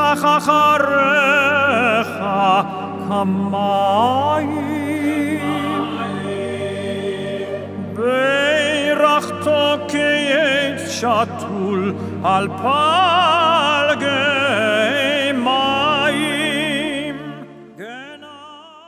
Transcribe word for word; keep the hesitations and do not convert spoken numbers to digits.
אשלח אחריך כמים, בירכתו כעץ שתול על פניו,